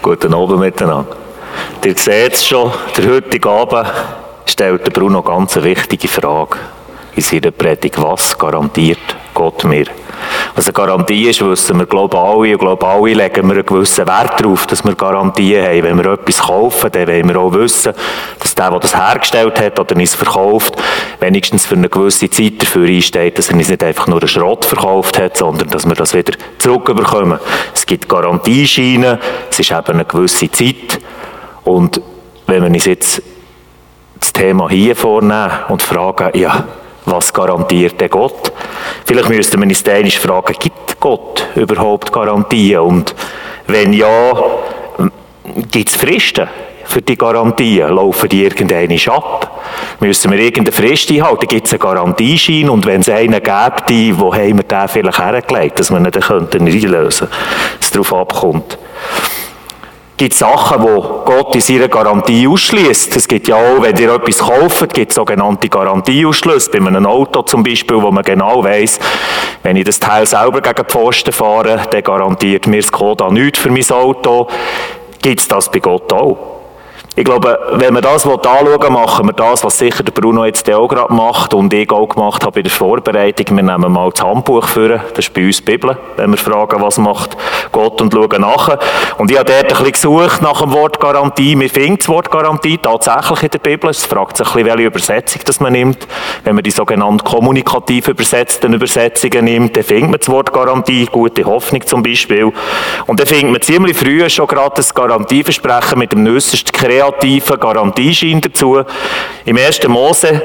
Guten Abend miteinander. Ihr seht es schon, der heutige Abend stellt Bruno ganz eine wichtige Frage in seiner Predigt. Was garantiert Gott mir? Was eine Garantie ist, wissen wir, glaube ich, alle legen wir einen gewissen Wert darauf, dass wir Garantien haben. Wenn wir etwas kaufen, dann wollen wir auch wissen, dass der das hergestellt hat oder uns verkauft, wenigstens für eine gewisse Zeit dafür einsteht, dass er uns nicht einfach nur einen Schrott verkauft hat, sondern dass wir das wieder zurückbekommen. Es gibt Garantiescheine, es ist eben eine gewisse Zeit. Und wenn wir uns jetzt das Thema hier vornehmen und fragen, ja, was garantiert denn Gott? Vielleicht müssten wir uns dann fragen, gibt Gott überhaupt Garantien? Und wenn ja, gibt es Fristen für die Garantien? Laufen die irgendeine ab? Müssen wir irgendeine Frist einhalten? Gibt es einen Garantieschein? Und wenn es einen gäbe, wo haben wir den vielleicht hergelegt, dass wir ihn dann einlösen könnten, dass es darauf abkommt? Gibt es Sachen, die Gott in seiner Garantie ausschließt. Es gibt ja auch, wenn ihr etwas kauft, gibt es sogenannte Garantieausschlüsse. Bei einem Auto zum Beispiel, wo man genau weiss, wenn ich das Teil selber gegen die Pfosten fahre, dann garantiert mir Skoda nichts für mein Auto. Gibt es das bei Gott auch? Ich glaube, wenn wir das anschauen, machen wir das, was sicher der Bruno jetzt auch gerade macht und ich auch gemacht habe bei der Vorbereitung. Wir nehmen mal das Handbuch vor, das ist bei uns die Bibel, wenn wir fragen, was macht Gott und schauen nachher. Und ich habe dort ein bisschen gesucht nach dem Wort Garantie. Wir finden das Wort Garantie tatsächlich in der Bibel. Es fragt sich ein bisschen, welche Übersetzung das man nimmt. Wenn man die sogenannten kommunikativ übersetzten Übersetzungen nimmt, dann findet man das Wort Garantie, gute Hoffnung zum Beispiel. Und dann findet man ziemlich früh schon gerade das Garantieversprechen mit dem äusserst kreativen Garantieschein dazu. Im 1. Mose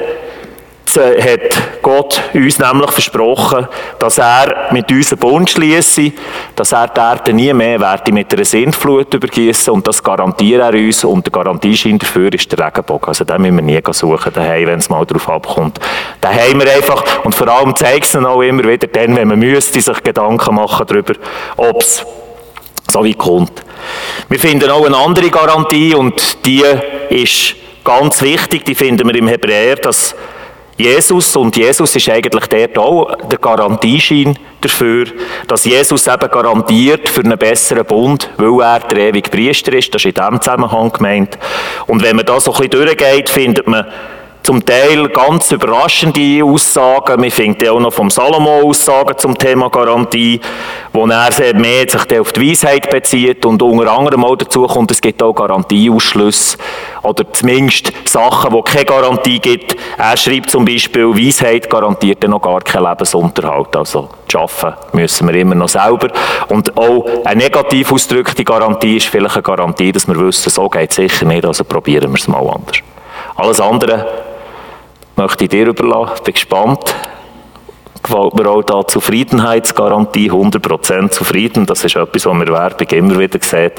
hat Gott uns nämlich versprochen, dass er mit uns einen Bund schliesse, dass er die Erde nie mehr mit einer Sintflut übergießen und das garantiert er uns und der Garantieschein dafür ist der Regenbogen. Also den müssen wir nie suchen daheim, wenn es mal darauf abkommt. Den haben wir einfach und vor allem zeigt es auch immer wieder dann, wenn man müsste sich Gedanken machen darüber, ob es so wie kommt. Wir finden auch eine andere Garantie und die ist ganz wichtig, die finden wir im Hebräer, dass Jesus, und Jesus ist eigentlich dort auch der Garantieschein dafür, dass Jesus eben garantiert für einen besseren Bund, weil er der ewige Priester ist, das ist in diesem Zusammenhang gemeint. Und wenn man da so ein bisschen durchgeht, findet man zum Teil ganz überraschende Aussagen. Wir finden auch noch vom Salomo Aussagen zum Thema Garantie, wo er sehr mehr sich auf die Weisheit bezieht und unter anderem auch dazu kommt, es gibt auch Garantieausschlüsse oder zumindest Sachen, wo keine Garantie gibt. Er schreibt zum Beispiel, Weisheit garantiert noch gar keinen Lebensunterhalt. Also schaffen müssen wir immer noch selber. Und auch eine negativ ausgedrückte Garantie ist vielleicht eine Garantie, dass wir wissen, so geht es sicher nicht, also probieren wir es mal anders. Alles andere möchte ich dir überlassen. Ich bin gespannt. Gefällt mir auch da Zufriedenheitsgarantie, 100% zufrieden. Das ist etwas, was mir Werbung immer wieder sieht.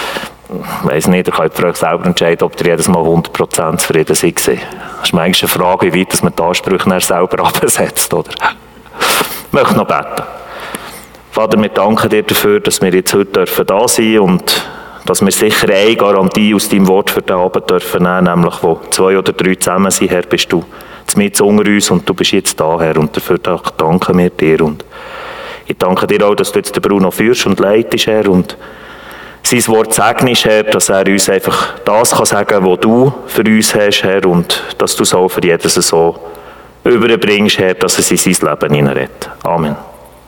Ich weiss nicht, ihr könnt für euch selber entscheiden, ob ihr jedes Mal 100% zufrieden seid. Das ist manchmal eine Frage, wie weit man die Ansprüche selber absetzt. Oder? Ich möchte noch beten. Vater, wir danken dir dafür, dass wir jetzt heute da sein dürfen und dass wir sicher eine Garantie aus deinem Wort für den Abend dürfen nehmen, nämlich wo 2 oder 3 zusammen sind, Herr, bist du mitten unter uns und du bist jetzt da, Herr, und dafür danken wir dir. Und ich danke dir auch, dass du jetzt den Bruno führst und leitest, Herr, und sein Wort segnest, Herr, dass er uns einfach das kann sagen, was du für uns hast, Herr, und dass du es auch für jeden so überbringst, Herr, dass es in sein Leben hineinredet. Amen.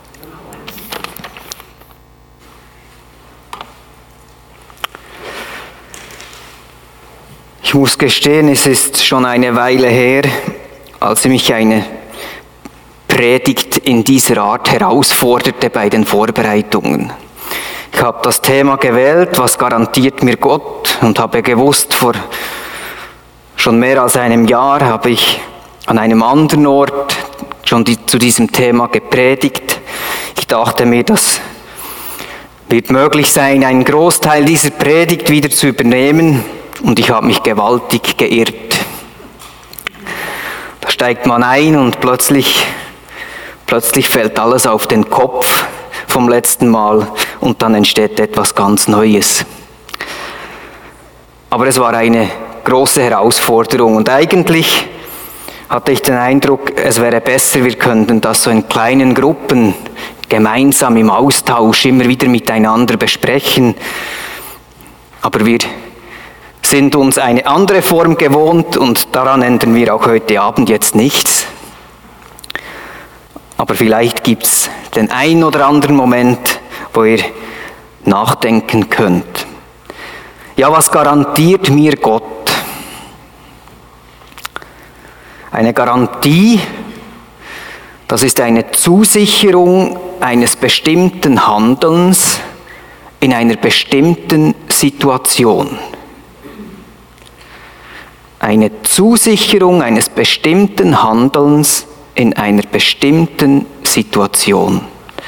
Ich muss gestehen, es ist schon eine Weile her, als mich eine Predigt in dieser Art herausforderte bei den Vorbereitungen. Ich habe das Thema gewählt, was garantiert mir Gott, und habe gewusst, vor schon mehr als einem Jahr habe ich an einem anderen Ort schon zu diesem Thema gepredigt. Ich dachte mir, das wird möglich sein, einen Großteil dieser Predigt wieder zu übernehmen. Und ich habe mich gewaltig geirrt. Da steigt man ein und plötzlich fällt alles auf den Kopf vom letzten Mal und dann entsteht etwas ganz Neues. Aber es war eine große Herausforderung und eigentlich hatte ich den Eindruck, es wäre besser, wir könnten das so in kleinen Gruppen gemeinsam im Austausch immer wieder miteinander besprechen. Aber wir sind uns eine andere Form gewohnt und daran ändern wir auch heute Abend jetzt nichts. Aber vielleicht gibt es den einen oder anderen Moment, wo ihr nachdenken könnt. Ja, was garantiert mir Gott? Eine Garantie, das ist eine Zusicherung eines bestimmten Handelns in einer bestimmten Situation. Eine Zusicherung eines bestimmten Handelns in einer bestimmten Situation.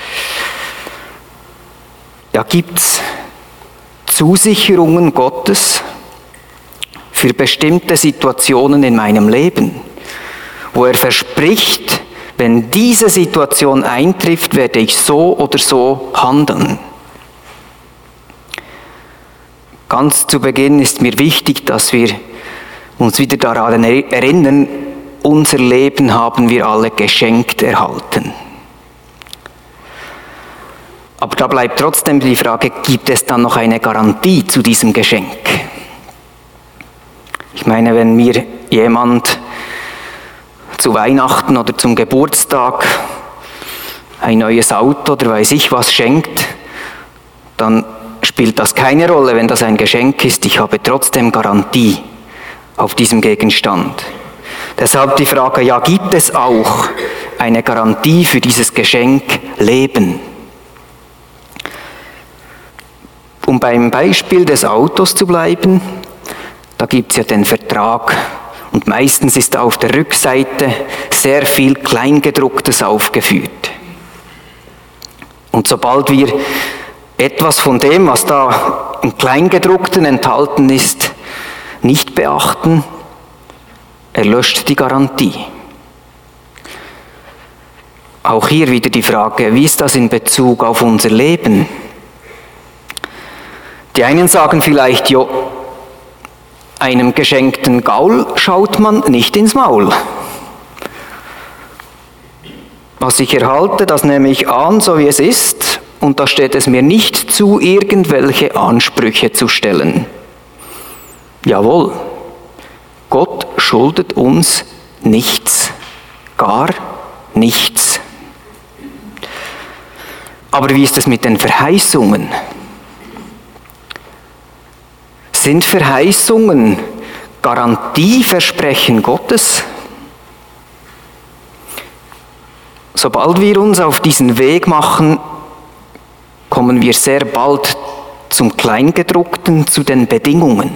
Ja, gibt es Zusicherungen Gottes für bestimmte Situationen in meinem Leben, wo er verspricht, wenn diese Situation eintrifft, werde ich so oder so handeln. Ganz zu Beginn ist mir wichtig, dass wir uns wieder daran erinnern, unser Leben haben wir alle geschenkt erhalten. Aber da bleibt trotzdem die Frage, gibt es dann noch eine Garantie zu diesem Geschenk? Ich meine, wenn mir jemand zu Weihnachten oder zum Geburtstag ein neues Auto oder weiß ich was schenkt, dann spielt das keine Rolle, wenn das ein Geschenk ist. Ich habe trotzdem Garantie auf diesem Gegenstand. Deshalb die Frage, ja, gibt es auch eine Garantie für dieses Geschenk Leben? Um beim Beispiel des Autos zu bleiben, da gibt es ja den Vertrag und meistens ist auf der Rückseite sehr viel Kleingedrucktes aufgeführt. Und sobald wir etwas von dem, was da im Kleingedruckten enthalten ist, nicht beachten, erlöscht die Garantie. Auch hier wieder die Frage, wie ist das in Bezug auf unser Leben? Die einen sagen vielleicht, jo, einem geschenkten Gaul schaut man nicht ins Maul. Was ich erhalte, das nehme ich an, so wie es ist, und da steht es mir nicht zu, irgendwelche Ansprüche zu stellen. Jawohl, Gott schuldet uns nichts, gar nichts. Aber wie ist es mit den Verheißungen? Sind Verheißungen Garantieversprechen Gottes? Sobald wir uns auf diesen Weg machen, kommen wir sehr bald zum Kleingedruckten, zu den Bedingungen.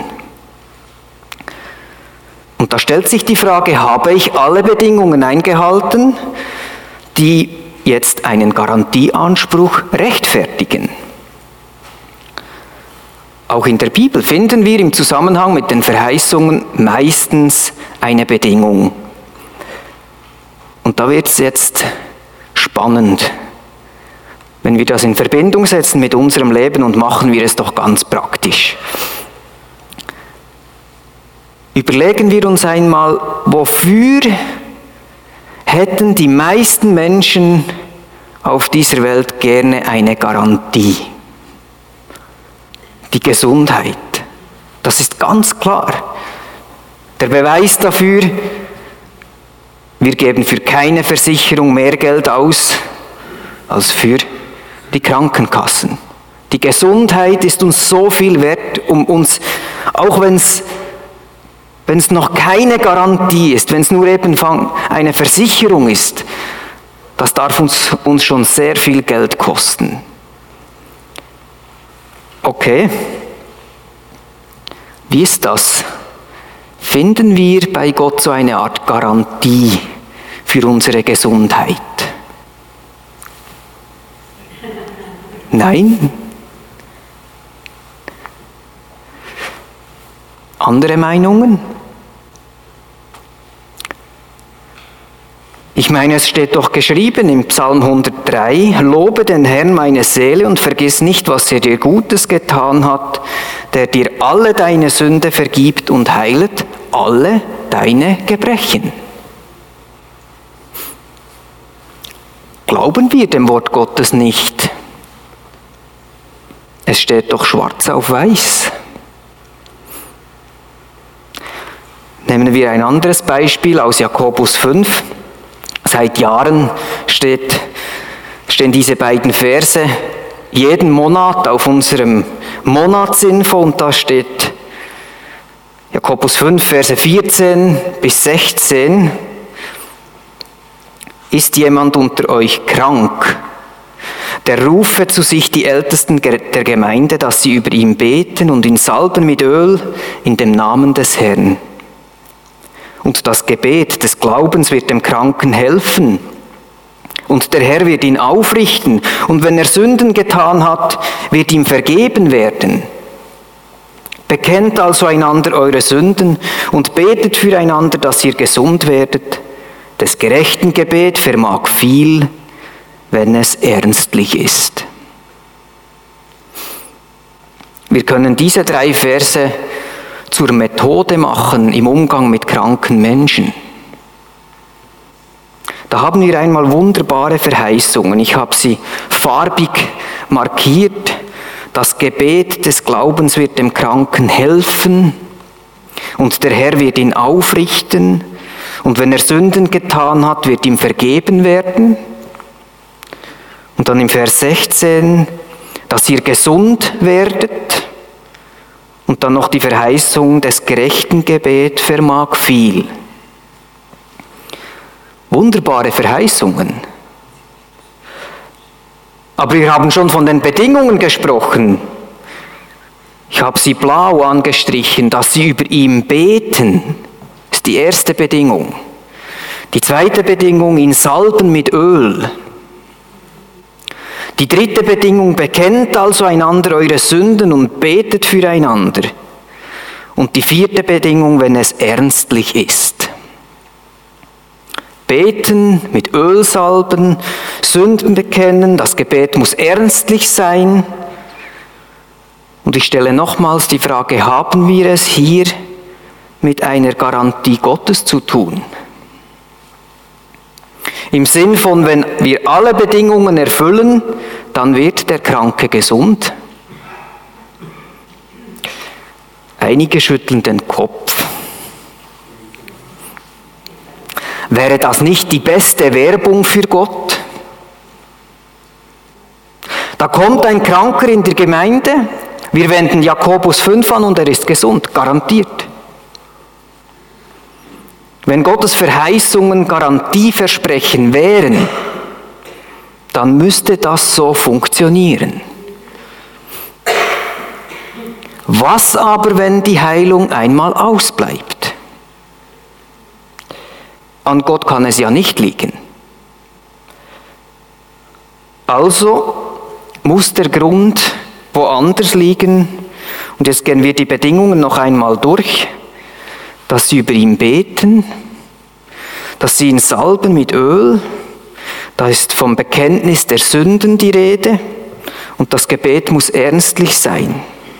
Und da stellt sich die Frage, habe ich alle Bedingungen eingehalten, die jetzt einen Garantieanspruch rechtfertigen? Auch in der Bibel finden wir im Zusammenhang mit den Verheißungen meistens eine Bedingung. Und da wird es jetzt spannend, wenn wir das in Verbindung setzen mit unserem Leben und machen wir es doch ganz praktisch. Überlegen wir uns einmal, wofür hätten die meisten Menschen auf dieser Welt gerne eine Garantie? Die Gesundheit. Das ist ganz klar. Der Beweis dafür, wir geben für keine Versicherung mehr Geld aus als für die Krankenkassen. Die Gesundheit ist uns so viel wert, um uns, auch wenn es noch keine Garantie ist, wenn es nur eben eine Versicherung ist, das darf uns schon sehr viel Geld kosten. Okay, wie ist das? Finden wir bei Gott so eine Art Garantie für unsere Gesundheit? Nein? Andere Meinungen? Ich meine, es steht doch geschrieben im Psalm 103, lobe den Herrn meine Seele und vergiss nicht, was er dir Gutes getan hat, der dir alle deine Sünde vergibt und heilet alle deine Gebrechen. Glauben wir dem Wort Gottes nicht? Es steht doch schwarz auf weiß. Nehmen wir ein anderes Beispiel aus Jakobus 5. Seit Jahren stehen diese beiden Verse jeden Monat auf unserem Monatsinfo und da steht Jakobus 5, Verse 14 bis 16. Ist jemand unter euch krank? Der rufe zu sich die Ältesten der Gemeinde, dass sie über ihn beten und ihn salben mit Öl in dem Namen des Herrn. Und das Gebet des Glaubens wird dem Kranken helfen. Und der Herr wird ihn aufrichten. Und wenn er Sünden getan hat, wird ihm vergeben werden. Bekennt also einander eure Sünden und betet füreinander, dass ihr gesund werdet. Des gerechten Gebet vermag viel, wenn es ernstlich ist. Wir können diese 3 Verse zur Methode machen im Umgang mit kranken Menschen. Da haben wir einmal wunderbare Verheißungen. Ich habe sie farbig markiert. Das Gebet des Glaubens wird dem Kranken helfen und der Herr wird ihn aufrichten und wenn er Sünden getan hat, wird ihm vergeben werden. Und dann im Vers 16, dass ihr gesund werdet. Und dann noch die Verheißung, des gerechten Gebet vermag viel. Wunderbare Verheißungen. Aber wir haben schon von den Bedingungen gesprochen. Ich habe sie blau angestrichen, dass sie über ihn beten. Das ist die erste Bedingung. Die zweite Bedingung, ihn salben mit Öl. Die dritte Bedingung, bekennt also einander eure Sünden und betet füreinander. Und die vierte Bedingung, wenn es ernstlich ist. Beten, mit Öl salben, Sünden bekennen, das Gebet muss ernstlich sein. Und ich stelle nochmals die Frage, haben wir es hier mit einer Garantie Gottes zu tun? Im Sinn von, wenn wir alle Bedingungen erfüllen, dann wird der Kranke gesund. Einige schütteln den Kopf. Wäre das nicht die beste Werbung für Gott? Da kommt ein Kranker in der Gemeinde, wir wenden Jakobus 5 an und er ist gesund, garantiert. Wenn Gottes Verheißungen Garantieversprechen wären, dann müsste das so funktionieren. Was aber, wenn die Heilung einmal ausbleibt? An Gott kann es ja nicht liegen. Also muss der Grund woanders liegen. Und jetzt gehen wir die Bedingungen noch einmal durch. Dass sie über ihn beten, dass sie ihn salben mit Öl, da ist vom Bekenntnis der Sünden die Rede und das Gebet muss ernstlich sein.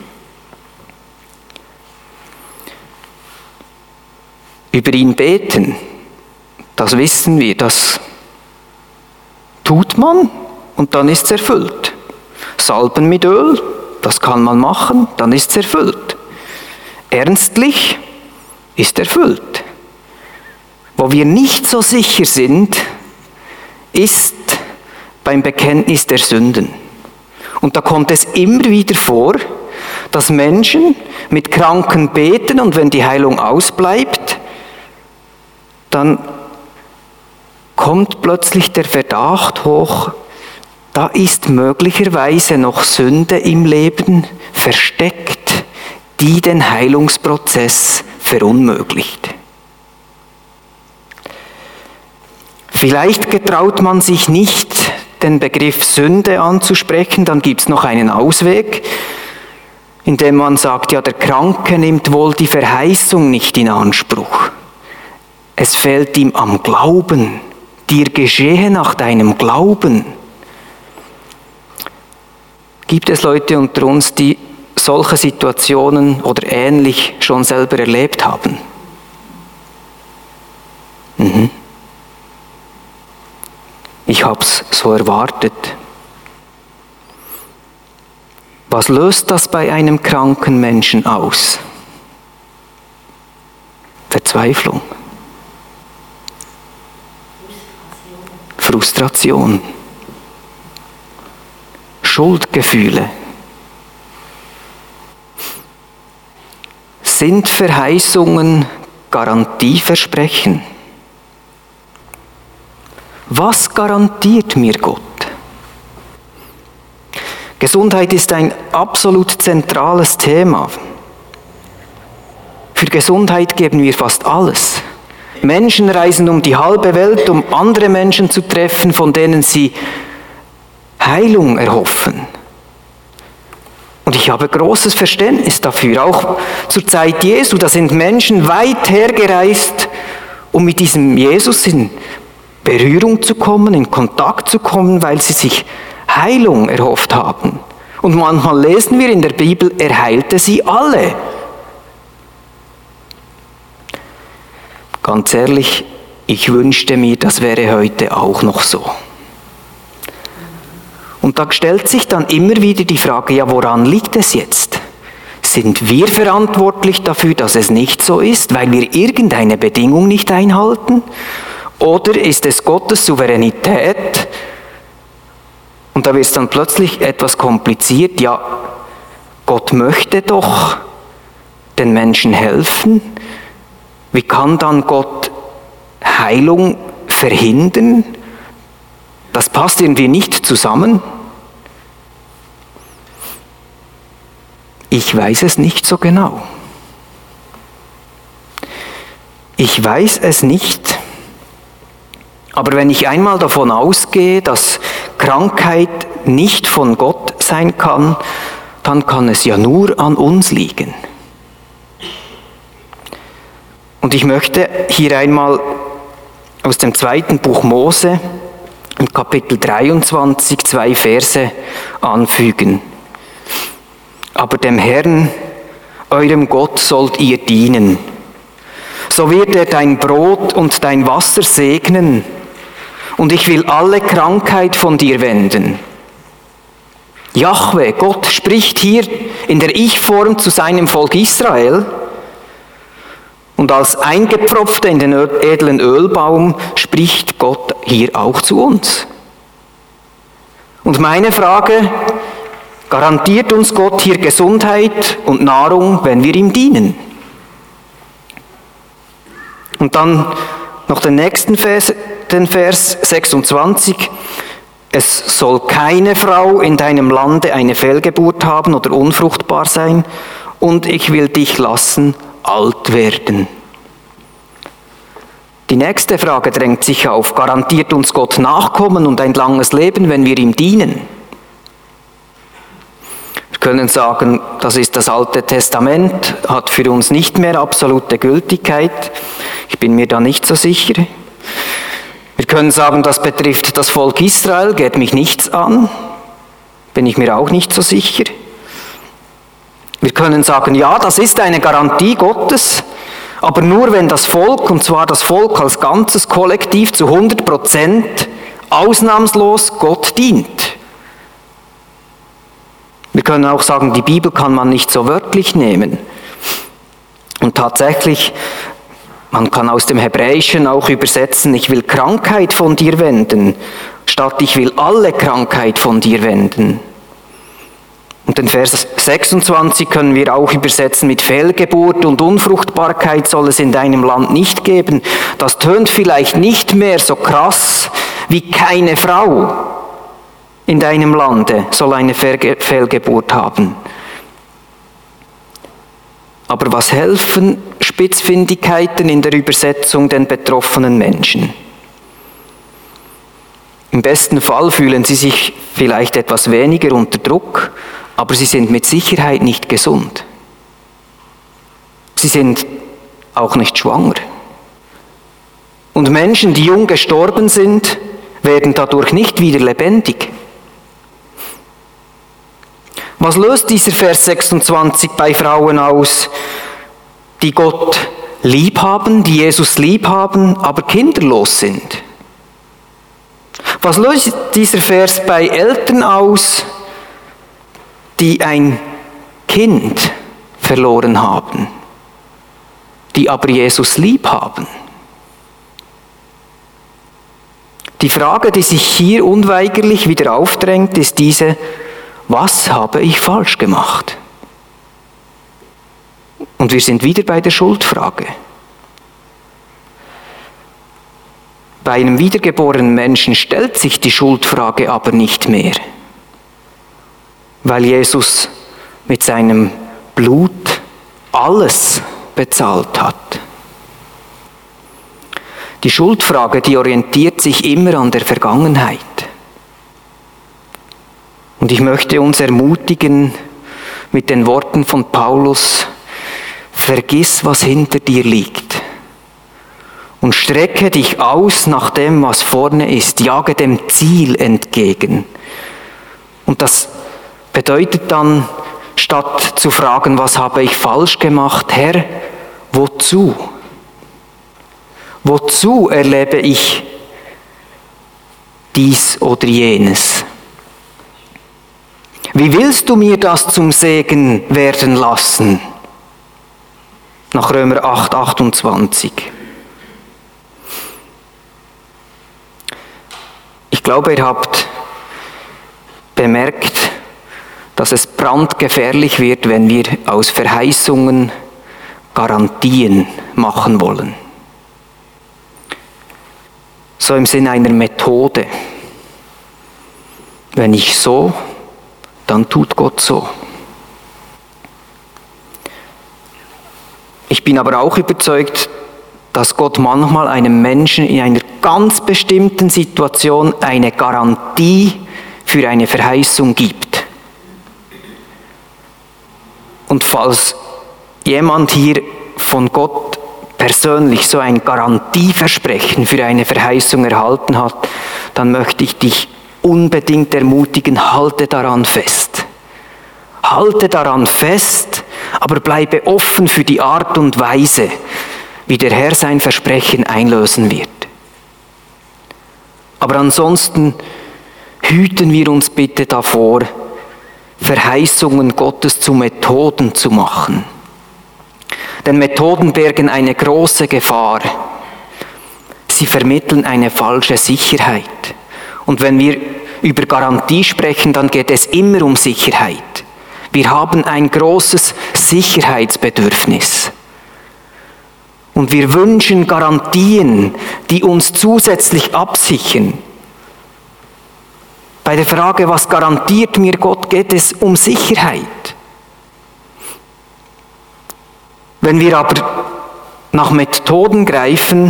Über ihn beten, das wissen wir, das tut man und dann ist es erfüllt. Salben mit Öl, das kann man machen, dann ist es erfüllt. Ernstlich ist erfüllt. Wo wir nicht so sicher sind, ist beim Bekenntnis der Sünden. Und da kommt es immer wieder vor, dass Menschen mit Kranken beten und wenn die Heilung ausbleibt, dann kommt plötzlich der Verdacht hoch, da ist möglicherweise noch Sünde im Leben versteckt, die den Heilungsprozess verunmöglicht. Vielleicht getraut man sich nicht, den Begriff Sünde anzusprechen, dann gibt es noch einen Ausweg, indem man sagt, ja, der Kranke nimmt wohl die Verheißung nicht in Anspruch. Es fehlt ihm am Glauben, dir geschehe nach deinem Glauben. Gibt es Leute unter uns, die solche Situationen oder ähnlich schon selber erlebt haben? Ich habe es so erwartet. Was löst das bei einem kranken Menschen aus? Verzweiflung, Frustration, Schuldgefühle. Sind Verheißungen Garantieversprechen? Was garantiert mir Gott? Gesundheit ist ein absolut zentrales Thema. Für Gesundheit geben wir fast alles. Menschen reisen um die halbe Welt, um andere Menschen zu treffen, von denen sie Heilung erhoffen. Und ich habe großes Verständnis dafür. Auch zur Zeit Jesu, da sind Menschen weit hergereist, um mit diesem Jesus in Berührung zu kommen, in Kontakt zu kommen, weil sie sich Heilung erhofft haben. Und manchmal lesen wir in der Bibel, er heilte sie alle. Ganz ehrlich, ich wünschte mir, das wäre heute auch noch so. Und da stellt sich dann immer wieder die Frage, ja, woran liegt es jetzt? Sind wir verantwortlich dafür, dass es nicht so ist, weil wir irgendeine Bedingung nicht einhalten? Oder ist es Gottes Souveränität? Und da wird es dann plötzlich etwas kompliziert. Ja, Gott möchte doch den Menschen helfen. Wie kann dann Gott Heilung verhindern? Das passt irgendwie nicht zusammen. Ich weiß es nicht so genau. Ich weiß es nicht. Aber wenn ich einmal davon ausgehe, dass Krankheit nicht von Gott sein kann, dann kann es ja nur an uns liegen. Und ich möchte hier einmal aus dem 2. Buch Mose, im Kapitel 23, 2 Verse anfügen. Aber dem Herrn, eurem Gott, sollt ihr dienen. So wird er dein Brot und dein Wasser segnen, und ich will alle Krankheit von dir wenden. Jahwe, Gott, spricht hier in der Ich-Form zu seinem Volk Israel, und als Eingepfropfter in den edlen Ölbaum spricht Gott hier auch zu uns. Und meine Frage, garantiert uns Gott hier Gesundheit und Nahrung, wenn wir ihm dienen? Und dann noch den nächsten Vers, den Vers 26. Es soll keine Frau in deinem Lande eine Fehlgeburt haben oder unfruchtbar sein, und ich will dich lassen alt werden. Die nächste Frage drängt sich auf. Garantiert uns Gott Nachkommen und ein langes Leben, wenn wir ihm dienen? Wir können sagen, das ist das Alte Testament, hat für uns nicht mehr absolute Gültigkeit. Ich bin mir da nicht so sicher. Wir können sagen, das betrifft das Volk Israel, geht mich nichts an. Bin ich mir auch nicht so sicher. Wir können sagen, ja, das ist eine Garantie Gottes, aber nur wenn das Volk, und zwar das Volk als ganzes Kollektiv zu 100% ausnahmslos Gott dient. Wir können auch sagen, die Bibel kann man nicht so wörtlich nehmen. Und tatsächlich, man kann aus dem Hebräischen auch übersetzen, ich will Krankheit von dir wenden, statt ich will alle Krankheit von dir wenden. Und den Vers 26 können wir auch übersetzen mit Fehlgeburt und Unfruchtbarkeit soll es in deinem Land nicht geben. Das tönt vielleicht nicht mehr so krass wie keine Frau in deinem Lande soll eine Fehlgeburt haben. Aber was helfen Spitzfindigkeiten in der Übersetzung den betroffenen Menschen? Im besten Fall fühlen sie sich vielleicht etwas weniger unter Druck, aber sie sind mit Sicherheit nicht gesund. Sie sind auch nicht schwanger. Und Menschen, die jung gestorben sind, werden dadurch nicht wieder lebendig. Was löst dieser Vers 26 bei Frauen aus, die Gott lieb haben, die Jesus lieb haben, aber kinderlos sind? Was löst dieser Vers bei Eltern aus, die ein Kind verloren haben, die aber Jesus lieb haben. Die Frage, die sich hier unweigerlich wieder aufdrängt, ist diese: Was habe ich falsch gemacht? Und wir sind wieder bei der Schuldfrage. Bei einem wiedergeborenen Menschen stellt sich die Schuldfrage aber nicht mehr, weil Jesus mit seinem Blut alles bezahlt hat. Die Schuldfrage, die orientiert sich immer an der Vergangenheit. Und ich möchte uns ermutigen mit den Worten von Paulus: Vergiss, was hinter dir liegt und strecke dich aus nach dem, was vorne ist. Jage dem Ziel entgegen. Und das bedeutet dann, statt zu fragen, was habe ich falsch gemacht, Herr, wozu? Wozu erlebe ich dies oder jenes? Wie willst du mir das zum Segen werden lassen? Nach Römer 8, 28. Ich glaube, ihr habt bemerkt, dass es brandgefährlich wird, wenn wir aus Verheißungen Garantien machen wollen. So im Sinne einer Methode. Wenn ich so, dann tut Gott so. Ich bin aber auch überzeugt, dass Gott manchmal einem Menschen in einer ganz bestimmten Situation eine Garantie für eine Verheißung gibt. Und falls jemand hier von Gott persönlich so ein Garantieversprechen für eine Verheißung erhalten hat, dann möchte ich dich unbedingt ermutigen: halte daran fest. Halte daran fest, aber bleibe offen für die Art und Weise, wie der Herr sein Versprechen einlösen wird. Aber ansonsten hüten wir uns bitte davor, Verheißungen Gottes zu Methoden zu machen. Denn Methoden bergen eine große Gefahr. Sie vermitteln eine falsche Sicherheit. Und wenn wir über Garantie sprechen, dann geht es immer um Sicherheit. Wir haben ein großes Sicherheitsbedürfnis. Und wir wünschen Garantien, die uns zusätzlich absichern. Bei der Frage, was garantiert mir Gott, geht es um Sicherheit. Wenn wir aber nach Methoden greifen,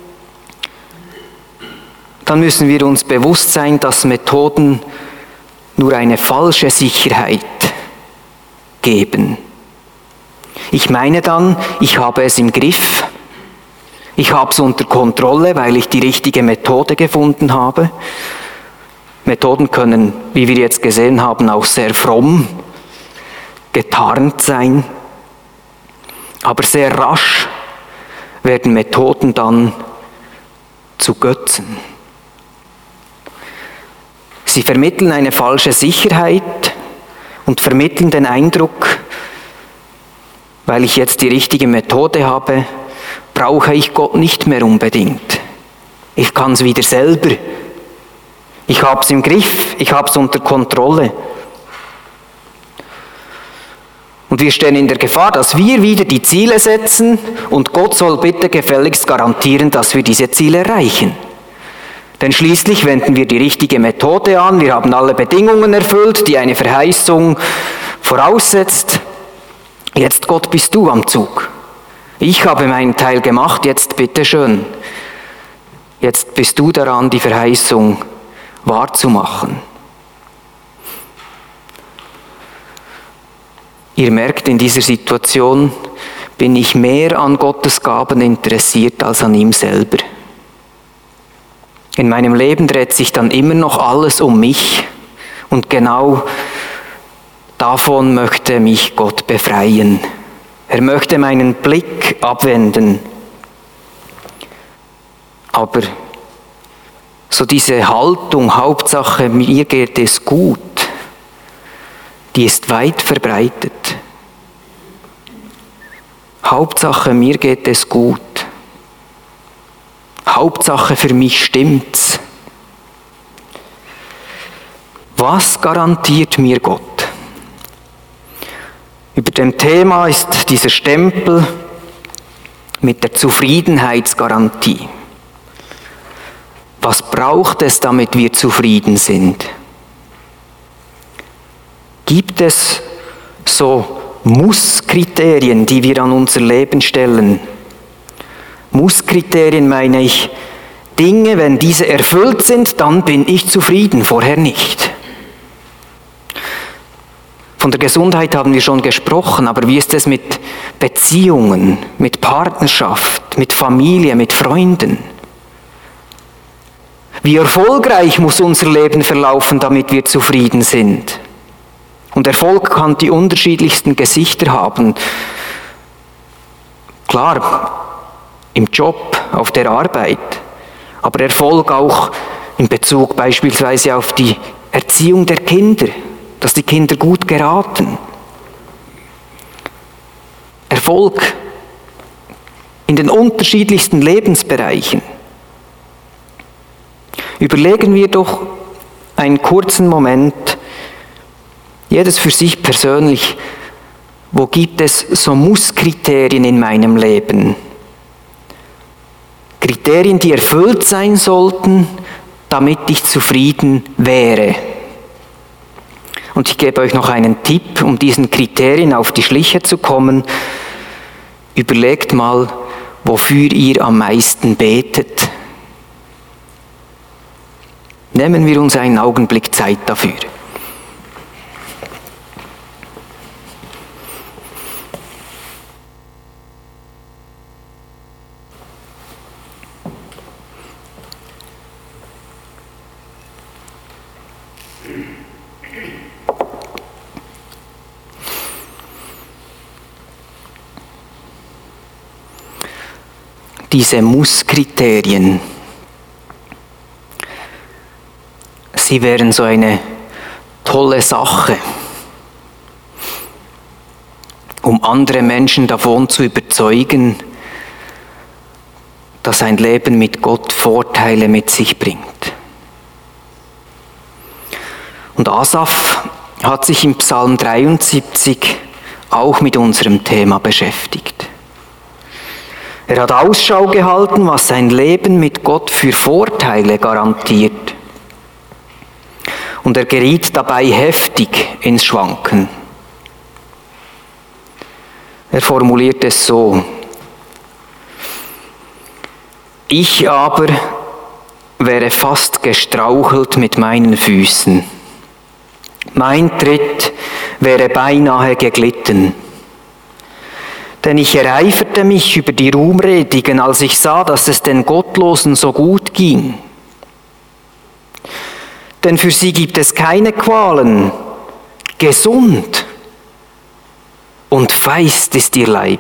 dann müssen wir uns bewusst sein, dass Methoden nur eine falsche Sicherheit geben. Ich meine dann, ich habe es im Griff, ich habe es unter Kontrolle, weil ich die richtige Methode gefunden habe. Methoden können, wie wir jetzt gesehen haben, auch sehr fromm getarnt sein. Aber sehr rasch werden Methoden dann zu Götzen. Sie vermitteln eine falsche Sicherheit und vermitteln den Eindruck, weil ich jetzt die richtige Methode habe, brauche ich Gott nicht mehr unbedingt. Ich kann es wieder selber. Ich habe es im Griff, ich habe es unter Kontrolle. Und wir stehen in der Gefahr, dass wir wieder die Ziele setzen und Gott soll bitte gefälligst garantieren, dass wir diese Ziele erreichen. Denn schließlich wenden wir die richtige Methode an, wir haben alle Bedingungen erfüllt, die eine Verheißung voraussetzt. Jetzt, Gott, bist du am Zug. Ich habe meinen Teil gemacht, jetzt bitteschön. Jetzt bist du daran, die Verheißung wahrzumachen. Ihr merkt, in dieser Situation bin ich mehr an Gottes Gaben interessiert als an ihm selber. In meinem Leben dreht sich dann immer noch alles um mich und genau davon möchte mich Gott befreien. Er möchte meinen Blick abwenden. Aber so diese Haltung, Hauptsache mir geht es gut, die ist weit verbreitet. Hauptsache, mir geht es gut. Hauptsache, für mich stimmt's. Was garantiert mir Gott? Über dem Thema ist dieser Stempel mit der Zufriedenheitsgarantie. Was braucht es, damit wir zufrieden sind? Gibt es so Muss-Kriterien, die wir an unser Leben stellen? Muss-Kriterien meine ich, Dinge, wenn diese erfüllt sind, dann bin ich zufrieden, vorher nicht. Von der Gesundheit haben wir schon gesprochen, aber wie ist es mit Beziehungen, mit Partnerschaft, mit Familie, mit Freunden? Wie erfolgreich muss unser Leben verlaufen, damit wir zufrieden sind? Und Erfolg kann die unterschiedlichsten Gesichter haben. Klar, im Job, auf der Arbeit, aber Erfolg auch in Bezug beispielsweise auf die Erziehung der Kinder, dass die Kinder gut geraten. Erfolg in den unterschiedlichsten Lebensbereichen. Überlegen wir doch einen kurzen Moment, jedes für sich persönlich, wo gibt es so Muss-Kriterien in meinem Leben? Kriterien, die erfüllt sein sollten, damit ich zufrieden wäre. Und ich gebe euch noch einen Tipp, um diesen Kriterien auf die Schliche zu kommen. Überlegt mal, wofür ihr am meisten betet. Nehmen wir uns einen Augenblick Zeit dafür. Diese Muss-Kriterien, sie wären so eine tolle Sache, um andere Menschen davon zu überzeugen, dass ein Leben mit Gott Vorteile mit sich bringt. Und Asaf hat sich im Psalm 73 auch mit unserem Thema beschäftigt. Er hat Ausschau gehalten, was sein Leben mit Gott für Vorteile garantiert. Und er geriet dabei heftig ins Schwanken. Er formuliert es so: Ich aber wäre fast gestrauchelt mit meinen Füßen. Mein Tritt wäre beinahe geglitten. Denn ich ereiferte mich über die Ruhmredigen, als ich sah, dass es den Gottlosen so gut ging. Denn für sie gibt es keine Qualen. Gesund und feist ist ihr Leib.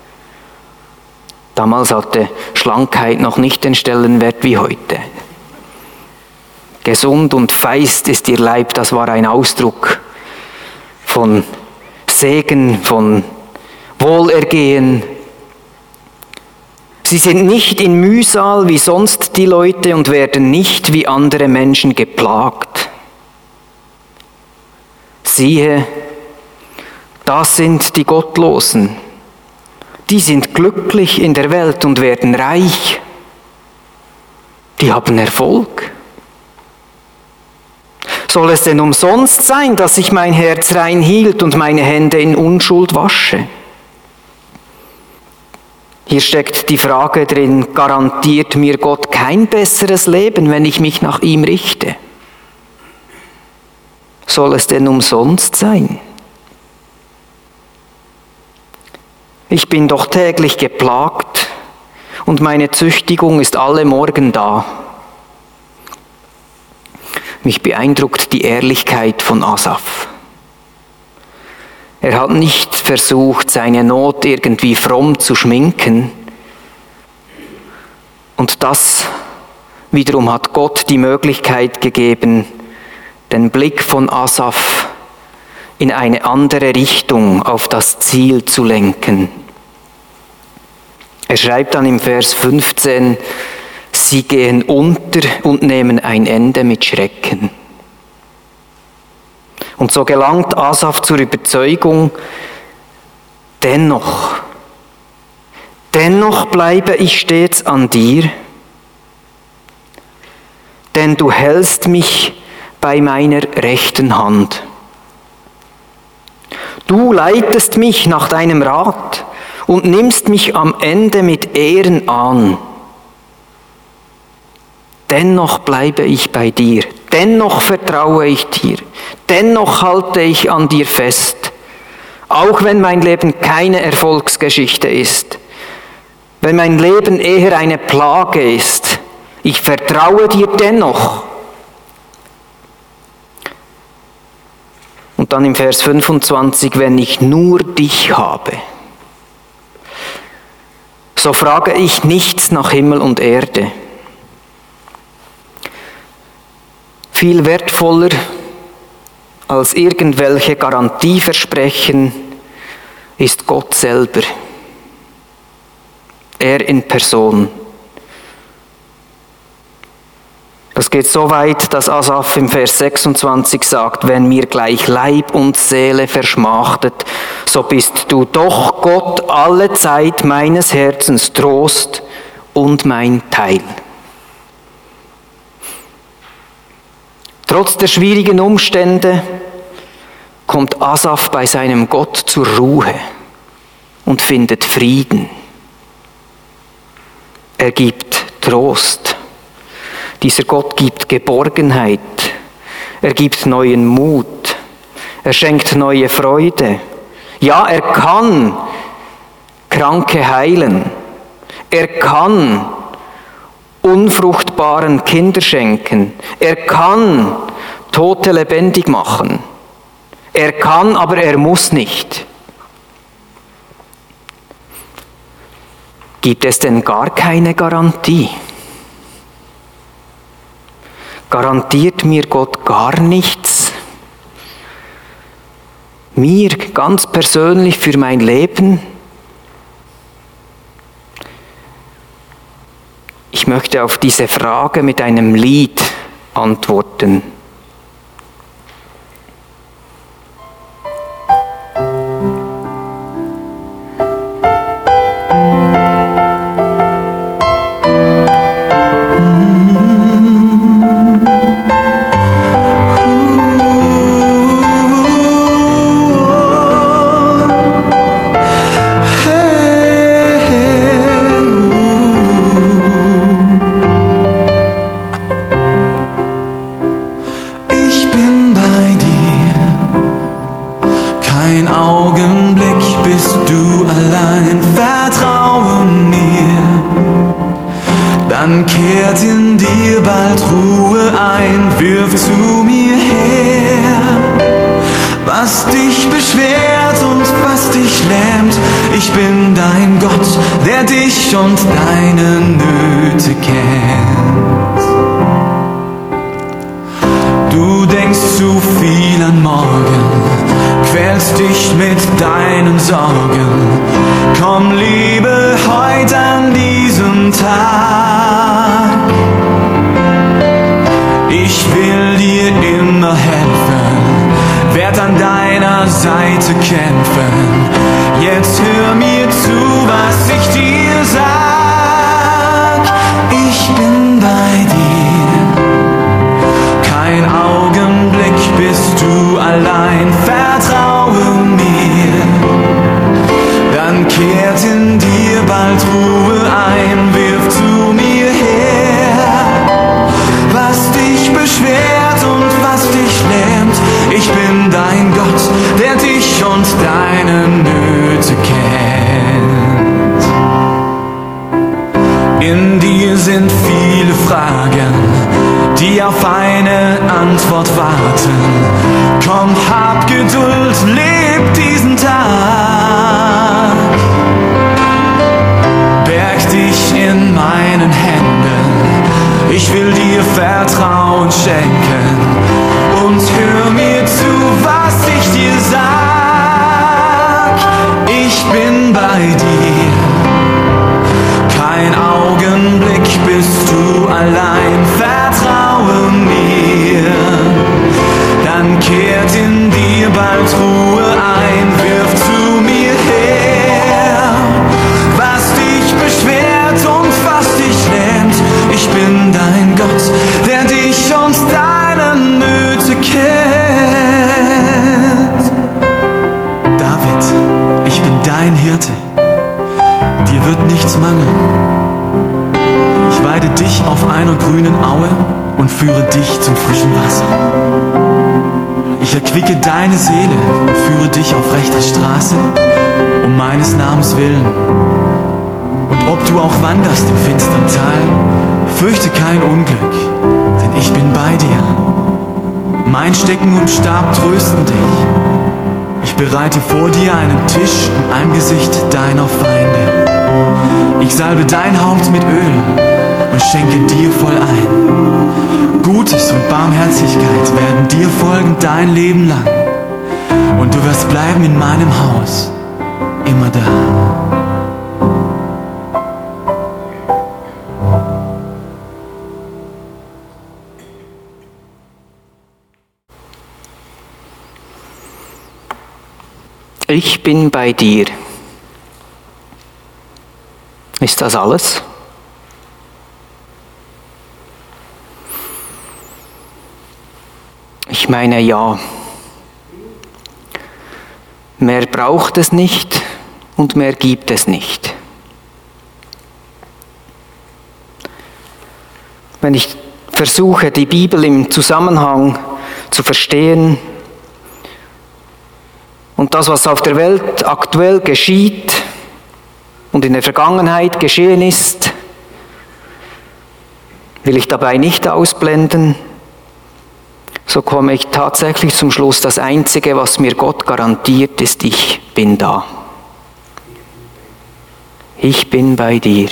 Damals hatte Schlankheit noch nicht den Stellenwert wie heute. Gesund und feist ist ihr Leib, das war ein Ausdruck von Segen, von Wohlergehen. Sie sind nicht in Mühsal wie sonst die Leute und werden nicht wie andere Menschen geplagt. Siehe, das sind die Gottlosen. Die sind glücklich in der Welt und werden reich. Die haben Erfolg. Soll es denn umsonst sein, dass ich mein Herz rein hielt und meine Hände in Unschuld wasche? Hier steckt die Frage drin, garantiert mir Gott kein besseres Leben, wenn ich mich nach ihm richte? Soll es denn umsonst sein? Ich bin doch täglich geplagt und meine Züchtigung ist alle Morgen da. Mich beeindruckt die Ehrlichkeit von Asaf. Er hat nicht versucht, seine Not irgendwie fromm zu schminken. Und das wiederum hat Gott die Möglichkeit gegeben, den Blick von Asaf in eine andere Richtung auf das Ziel zu lenken. Er schreibt dann im Vers 15, sie gehen unter und nehmen ein Ende mit Schrecken. Und so gelangt Asaf zur Überzeugung, dennoch bleibe ich stets an dir, denn du hältst mich bei meiner rechten Hand. Du leitest mich nach deinem Rat und nimmst mich am Ende mit Ehren an. Dennoch bleibe ich bei dir, dennoch vertraue ich dir, dennoch halte ich an dir fest, auch wenn mein Leben keine Erfolgsgeschichte ist, wenn mein Leben eher eine Plage ist, ich vertraue dir dennoch. Und dann im Vers 25, wenn ich nur dich habe, so frage ich nichts nach Himmel und Erde. Viel wertvoller als irgendwelche Garantieversprechen ist Gott selber. Er in Person. Das geht so weit, dass Asaf im Vers 26 sagt, wenn mir gleich Leib und Seele verschmachtet, so bist du doch Gott alle Zeit meines Herzens Trost und mein Teil. Trotz der schwierigen Umstände kommt Asaf bei seinem Gott zur Ruhe und findet Frieden. Er gibt Trost. Dieser Gott gibt Geborgenheit. Er gibt neuen Mut. Er schenkt neue Freude. Ja, er kann Kranke heilen. Er kann unfruchtbaren Kinder schenken. Er kann Tote lebendig machen. Er kann, aber er muss nicht. Gibt es denn gar keine Garantie? Garantiert mir Gott gar nichts? Mir ganz persönlich für mein Leben? Ich möchte auf diese Frage mit einem Lied antworten. Dann kehrt in dir bald Ruhe ein, wirf zu mir her, was dich beschwert und was dich lähmt. Ich bin dein Gott, der dich und deine Nöte kennt. Du denkst zu viel an morgen, quälst dich mit deinen Sorgen. Komm, Liebe, heute an diesem Tag. Ich will dir immer helfen, werd an deiner Seite kämpfen. Jetzt hör mir zu, was ich dir sag. Ich bin bei dir, kein Augenblick bist du allein. Vertraue mir, dann kehrt in dir bald Ruhe ein. Wirf zu mir her, was dich beschwert und was dich lähmt. Ich bin dein Gott, der dich und deine Nöte kennt. In dir sind viele Fragen, die auf eine Antwort warten. Komm, hab Geduld, leb diesen Tag. Berg dich in meinen Händen, ich will dir Vertrauen schenken. Und hör mir zu, was ich dir sag. Ich bin bei dir, dein Hirte, dir wird nichts mangeln. Ich weide dich auf einer grünen Aue und führe dich zum frischen Wasser. Ich erquicke deine Seele und führe dich auf rechter Straße, um meines Namens willen. Und ob du auch wanderst im finstern Tal, fürchte kein Unglück, denn ich bin bei dir. Mein Stecken und Stab trösten dich. Ich bereite vor dir einen Tisch im Angesicht deiner Feinde. Ich salbe dein Haupt mit Öl und schenke dir voll ein. Gutes und Barmherzigkeit werden dir folgen dein Leben lang. Und du wirst bleiben in meinem Haus, immer da. Ich bin bei dir. Ist das alles? Ich meine, ja. Mehr braucht es nicht und mehr gibt es nicht. Wenn ich versuche, die Bibel im Zusammenhang zu verstehen, und das, was auf der Welt aktuell geschieht und in der Vergangenheit geschehen ist, will ich dabei nicht ausblenden, so komme ich tatsächlich zum Schluss, das Einzige, was mir Gott garantiert, ist, ich bin da. Ich bin bei dir.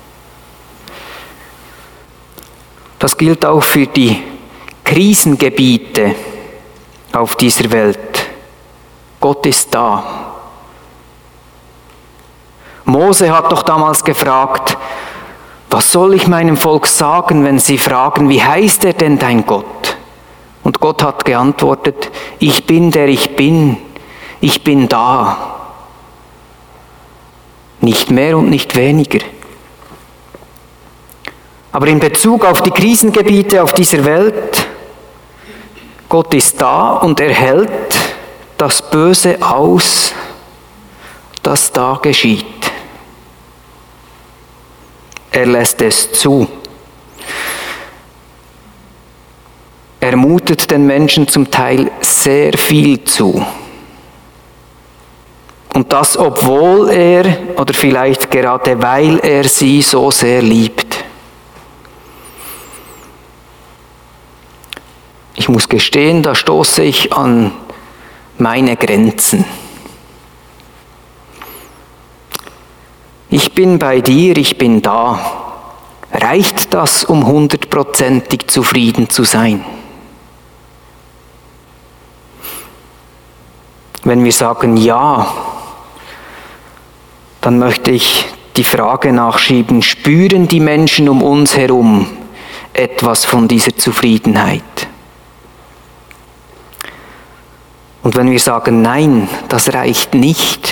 Das gilt auch für die Krisengebiete auf dieser Welt. Gott ist da. Mose hat doch damals gefragt, was soll ich meinem Volk sagen, wenn sie fragen, wie heißt er denn dein Gott? Und Gott hat geantwortet, ich bin der ich bin da. Nicht mehr und nicht weniger. Aber in Bezug auf die Krisengebiete auf dieser Welt, Gott ist da und er hält das Böse aus, das da geschieht. Er lässt es zu. Er mutet den Menschen zum Teil sehr viel zu. Und das, obwohl er oder vielleicht gerade weil er sie so sehr liebt. Ich muss gestehen, da stoße ich an meine Grenzen. Ich bin bei dir, ich bin da. Reicht das, um 100%ig zufrieden zu sein? Wenn wir sagen ja, dann möchte ich die Frage nachschieben, spüren die Menschen um uns herum etwas von dieser Zufriedenheit? Und wenn wir sagen, nein, das reicht nicht,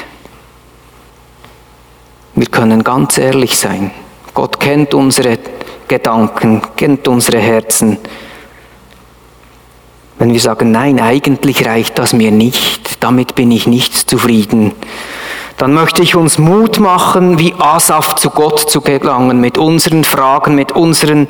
wir können ganz ehrlich sein. Gott kennt unsere Gedanken, kennt unsere Herzen. Wenn wir sagen, nein, eigentlich reicht das mir nicht, damit bin ich nicht zufrieden, dann möchte ich uns Mut machen, wie Asaf zu Gott zu gelangen, mit unseren Fragen, mit unseren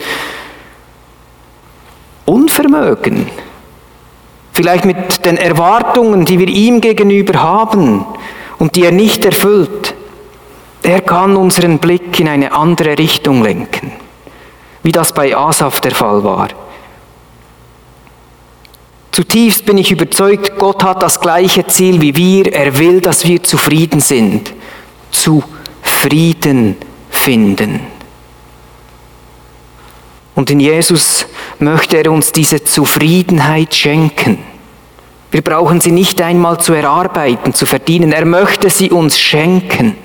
Unvermögen. Vielleicht mit den Erwartungen, die wir ihm gegenüber haben und die er nicht erfüllt. Er kann unseren Blick in eine andere Richtung lenken, wie das bei Asaf der Fall war. Zutiefst bin ich überzeugt, Gott hat das gleiche Ziel wie wir. Er will, dass wir zufrieden sind. Zufrieden finden. Und in Jesus möchte er uns diese Zufriedenheit schenken. Wir brauchen sie nicht einmal zu erarbeiten, zu verdienen. Er möchte sie uns schenken.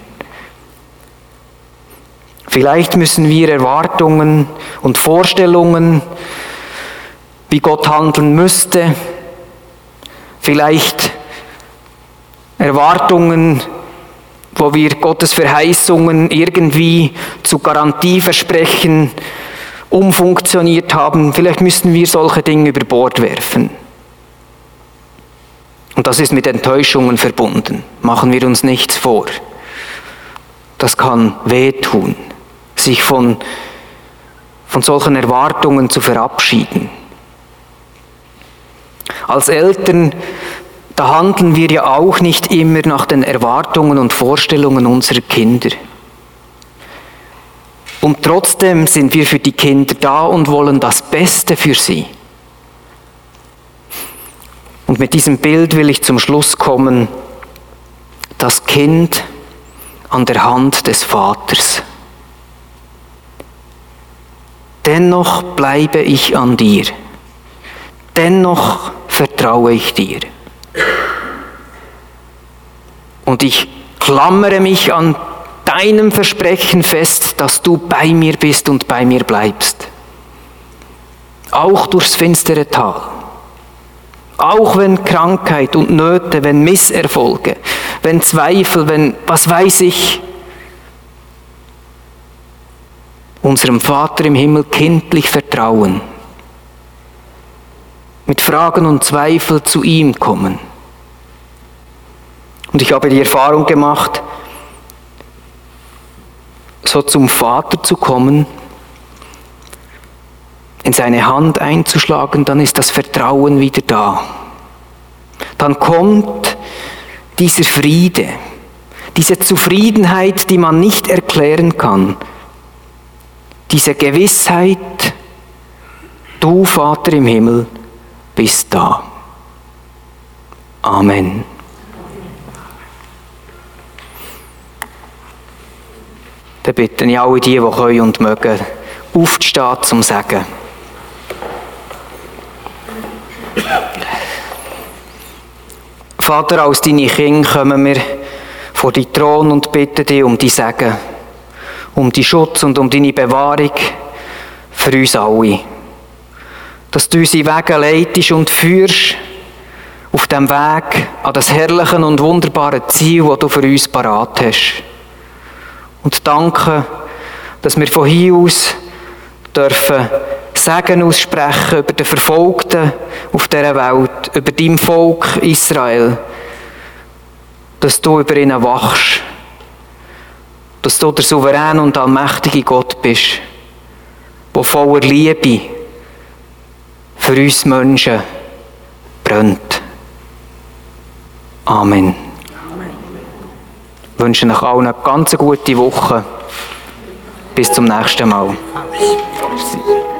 Vielleicht müssen wir Erwartungen und Vorstellungen, wie Gott handeln müsste, vielleicht Erwartungen, wo wir Gottes Verheißungen irgendwie zu Garantieversprechen umfunktioniert haben, vielleicht müssten wir solche Dinge über Bord werfen. Und das ist mit Enttäuschungen verbunden. Machen wir uns nichts vor. Das kann wehtun, sich von solchen Erwartungen zu verabschieden. Als Eltern, da handeln wir ja auch nicht immer nach den Erwartungen und Vorstellungen unserer Kinder. Und trotzdem sind wir für die Kinder da und wollen das Beste für sie. Und mit diesem Bild will ich zum Schluss kommen, das Kind an der Hand des Vaters. Dennoch bleibe ich an dir. Dennoch vertraue ich dir. Und ich klammere mich an deinem Versprechen fest, dass du bei mir bist und bei mir bleibst. Auch durchs finstere Tal. Auch wenn Krankheit und Nöte, wenn Misserfolge, wenn Zweifel, wenn was weiß ich, unserem Vater im Himmel kindlich vertrauen, mit Fragen und Zweifel zu ihm kommen. Und ich habe die Erfahrung gemacht, so zum Vater zu kommen, in seine Hand einzuschlagen, dann ist das Vertrauen wieder da. Dann kommt dieser Friede, diese Zufriedenheit, die man nicht erklären kann, diese Gewissheit, du Vater im Himmel bist da. Amen. Dann bitte ich alle die können und mögen, aufzustehen zum Sagen. Vater, als deine Kinder kommen wir vor deinen Thron und bitten dich um die Segen, um die Schutz und um deine Bewahrung für uns alle. Dass du unsere Wege leitest und führst auf dem Weg an das herrliche und wunderbare Ziel, das du für uns parat hast. Und danke, dass wir von hier aus dürfen Segen aussprechen über die Verfolgten auf dieser Welt, über dein Volk Israel, dass du über ihnen wachst, dass du der souveräne und allmächtige Gott bist, der voller Liebe für uns Menschen brennt. Amen. Ich wünsche euch allen eine ganz gute Woche. Bis zum nächsten Mal.